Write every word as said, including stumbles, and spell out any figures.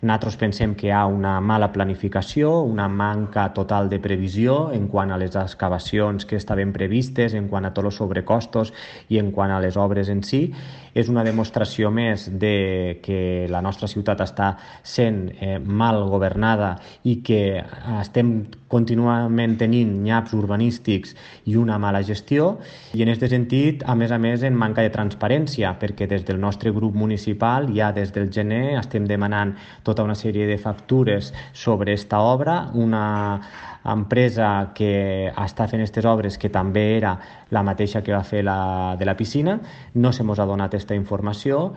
Nosaltres pensem que hi ha una mala planificació, una manca total de previsió en quant a les excavacions que estaven previstes, en quant a tots els sobrecostos i en quant a les obres en si. És una demostració més de que la nostra ciutat està sent eh, mal governada i que estem contínuament tenint nyaps urbanístics i una mala gestió. I en aquest sentit, a més a més, en manca de transparència, perquè des del nostre grup municipal ja des del gener estem demanant tota una sèrie de factures sobre esta obra, una empresa que està fent aquestes obres que també era la mateixa que va fer la de la piscina. No se mos ha donat aquesta informació